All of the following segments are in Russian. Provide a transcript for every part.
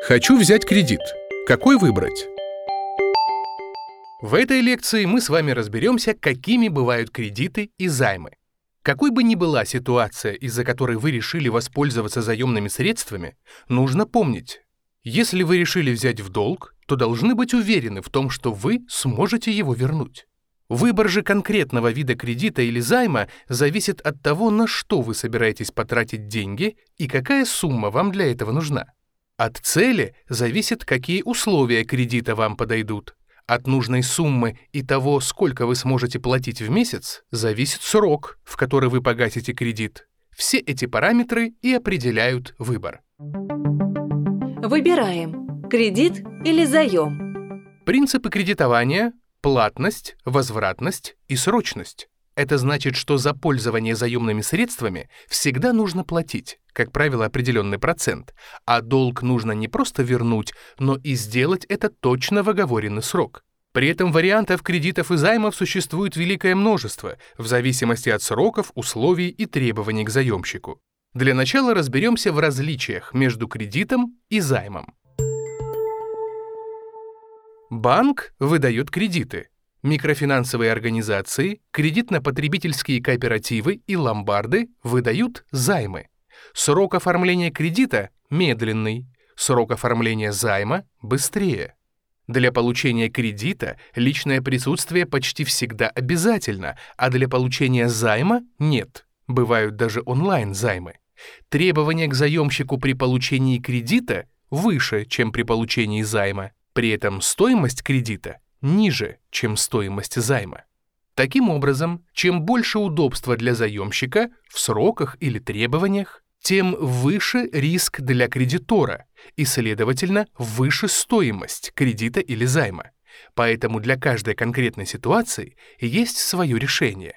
Хочу взять кредит. Какой выбрать? В этой лекции мы с вами разберемся, какими бывают кредиты и займы. Какой бы ни была ситуация, из-за которой вы решили воспользоваться заемными средствами, нужно помнить, если вы решили взять в долг, то должны быть уверены в том, что вы сможете его вернуть. Выбор же конкретного вида кредита или займа зависит от того, на что вы собираетесь потратить деньги и какая сумма вам для этого нужна. От цели зависит, какие условия кредита вам подойдут. От нужной суммы и того, сколько вы сможете платить в месяц, зависит срок, в который вы погасите кредит. Все эти параметры и определяют выбор. Выбираем: кредит или заем. Принципы кредитования – платность, возвратность и срочность. Это значит, что за пользование заемными средствами всегда нужно платить, как правило, определенный процент, а долг нужно не просто вернуть, но и сделать это точно в оговоренный срок. При этом вариантов кредитов и займов существует великое множество, в зависимости от сроков, условий и требований к заемщику. Для начала разберемся в различиях между кредитом и займом. Банк выдает кредиты. Микрофинансовые организации, кредитно-потребительские кооперативы и ломбарды выдают займы. Срок оформления кредита медленный, срок оформления займа быстрее. Для получения кредита личное присутствие почти всегда обязательно, а для получения займа нет. Бывают даже онлайн-займы. Требования к заемщику при получении кредита выше, чем при получении займа. При этом стоимость кредита ниже, чем стоимость займа. Таким образом, чем больше удобства для заемщика в сроках или требованиях, тем выше риск для кредитора и, следовательно, выше стоимость кредита или займа. Поэтому для каждой конкретной ситуации есть свое решение.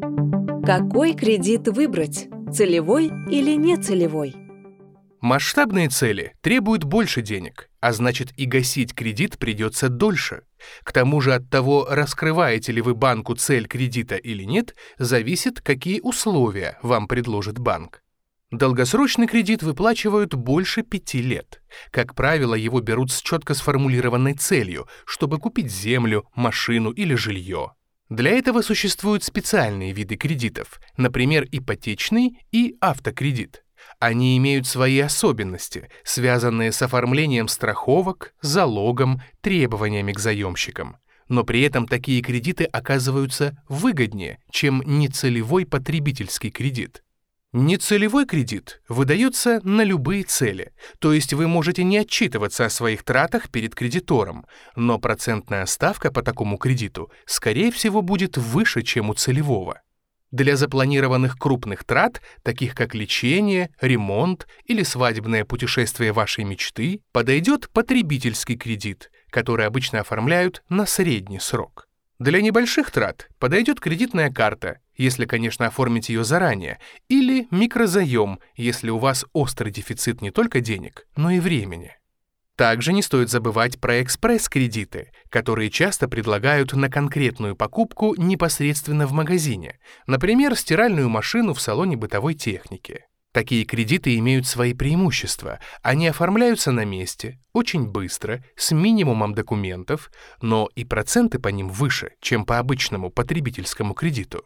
Какой кредит выбрать? Целевой или нецелевой? Масштабные цели требуют больше денег, а значит и гасить кредит придется дольше. К тому же от того, раскрываете ли вы банку цель кредита или нет, зависит, какие условия вам предложит банк. Долгосрочный кредит выплачивают больше 5 лет. Как правило, его берут с четко сформулированной целью, чтобы купить землю, машину или жилье. Для этого существуют специальные виды кредитов, например, ипотечный и автокредит. Они имеют свои особенности, связанные с оформлением страховок, залогом, требованиями к заемщикам. Но при этом такие кредиты оказываются выгоднее, чем нецелевой потребительский кредит. Нецелевой кредит выдается на любые цели, то есть вы можете не отчитываться о своих тратах перед кредитором, но процентная ставка по такому кредиту, скорее всего, будет выше, чем у целевого. Для запланированных крупных трат, таких как лечение, ремонт или свадебное путешествие вашей мечты, подойдет потребительский кредит, который обычно оформляют на средний срок. Для небольших трат подойдет кредитная карта, если, конечно, оформить ее заранее, или микрозаем, если у вас острый дефицит не только денег, но и времени. Также не стоит забывать про экспресс-кредиты, которые часто предлагают на конкретную покупку непосредственно в магазине, например, стиральную машину в салоне бытовой техники. Такие кредиты имеют свои преимущества. Они оформляются на месте, очень быстро, с минимумом документов, но и проценты по ним выше, чем по обычному потребительскому кредиту.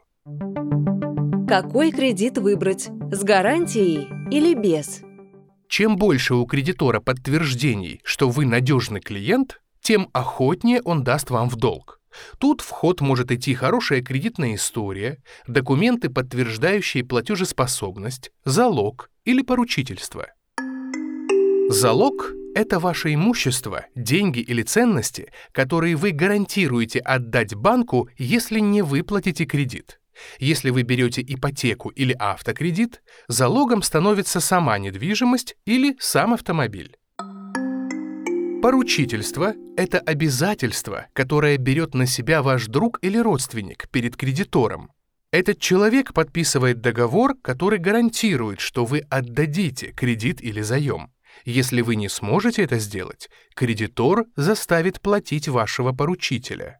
Какой кредит выбрать? С гарантией или без? Чем больше у кредитора подтверждений, что вы надежный клиент, тем охотнее он даст вам в долг. Тут в ход может идти хорошая кредитная история, документы, подтверждающие платежеспособность, залог или поручительство. Залог – это ваше имущество, деньги или ценности, которые вы гарантируете отдать банку, если не выплатите кредит. Если вы берете ипотеку или автокредит, залогом становится сама недвижимость или сам автомобиль. Поручительство – это обязательство, которое берет на себя ваш друг или родственник перед кредитором. Этот человек подписывает договор, который гарантирует, что вы отдадите кредит или заем. Если вы не сможете это сделать, кредитор заставит платить вашего поручителя.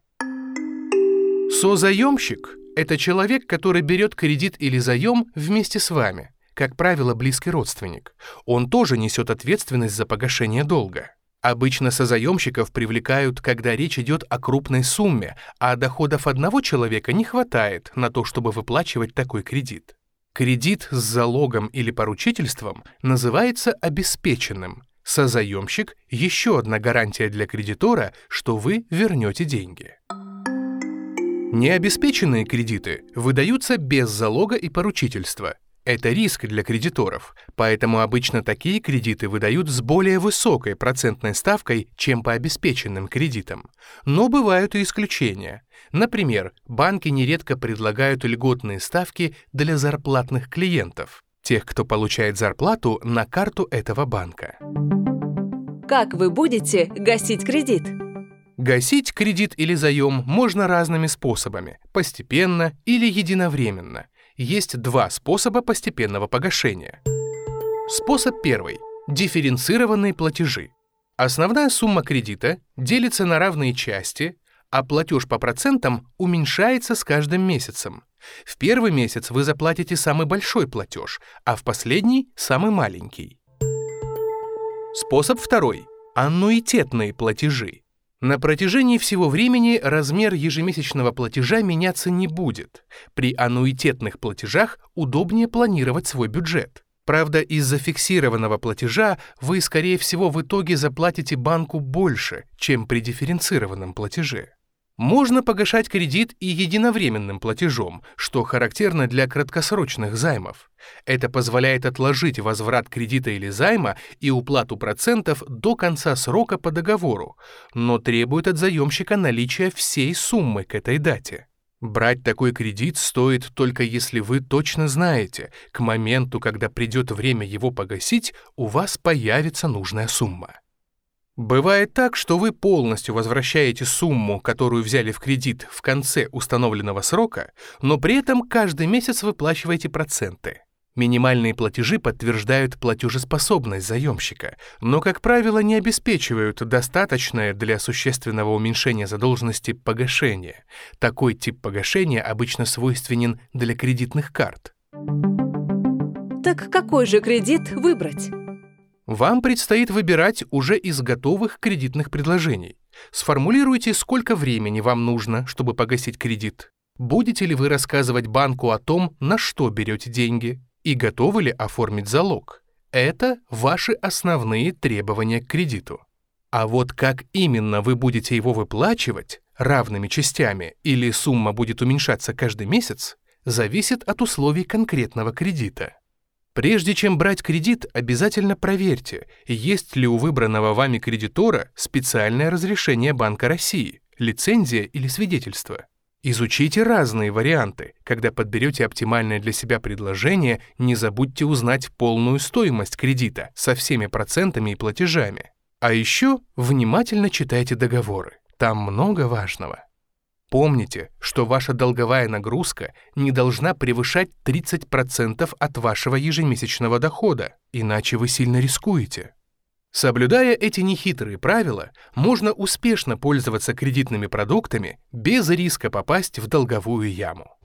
Созаемщик – это человек, который берет кредит или заем вместе с вами. как правило, близкий родственник. Он тоже несет ответственность за погашение долга. Обычно созаемщиков привлекают, когда речь идет о крупной сумме, а доходов одного человека не хватает на то, чтобы выплачивать такой кредит. Кредит с залогом или поручительством называется обеспеченным. Созаемщик – еще одна гарантия для кредитора, что вы вернете деньги. Необеспеченные кредиты выдаются без залога и поручительства. Это риск для кредиторов, поэтому обычно такие кредиты выдают с более высокой процентной ставкой, чем по обеспеченным кредитам. Но бывают и исключения. Например, банки нередко предлагают льготные ставки для зарплатных клиентов, тех, кто получает зарплату на карту этого банка. Как вы будете гасить кредит? Гасить кредит или заем можно разными способами – постепенно или единовременно. Есть два способа постепенного погашения. Способ первый – дифференцированные платежи. Основная сумма кредита делится на равные части, а платеж по процентам уменьшается с каждым месяцем. В первый месяц вы заплатите самый большой платеж, а в последний – самый маленький. Способ второй – аннуитетные платежи. На протяжении всего времени размер ежемесячного платежа меняться не будет. При аннуитетных платежах удобнее планировать свой бюджет. Правда, из-за фиксированного платежа вы, скорее всего, в итоге заплатите банку больше, чем при дифференцированном платеже. Можно погашать кредит и единовременным платежом, что характерно для краткосрочных займов. Это позволяет отложить возврат кредита или займа и уплату процентов до конца срока по договору, но требует от заемщика наличия всей суммы к этой дате. Брать такой кредит стоит только если вы точно знаете, к моменту, когда придет время его погасить, у вас появится нужная сумма. Бывает так, что вы полностью возвращаете сумму, которую взяли в кредит в конце установленного срока, но при этом каждый месяц выплачиваете проценты. Минимальные платежи подтверждают платежеспособность заемщика, но, как правило, не обеспечивают достаточное для существенного уменьшения задолженности погашение. Такой тип погашения обычно свойственен для кредитных карт. Так какой же кредит выбрать? Вам предстоит выбирать уже из готовых кредитных предложений. Сформулируйте, сколько времени вам нужно, чтобы погасить кредит. Будете ли вы рассказывать банку о том, на что берете деньги, и готовы ли оформить залог. Это ваши основные требования к кредиту. А вот как именно вы будете его выплачивать, равными частями, или сумма будет уменьшаться каждый месяц, зависит от условий конкретного кредита. Прежде чем брать кредит, обязательно проверьте, есть ли у выбранного вами кредитора специальное разрешение Банка России, лицензия или свидетельство. Изучите разные варианты. Когда подберете оптимальное для себя предложение, не забудьте узнать полную стоимость кредита со всеми процентами и платежами. А еще внимательно читайте договоры. Там много важного. Помните, что ваша долговая нагрузка не должна превышать 30% от вашего ежемесячного дохода, иначе вы сильно рискуете. Соблюдая эти нехитрые правила, можно успешно пользоваться кредитными продуктами без риска попасть в долговую яму.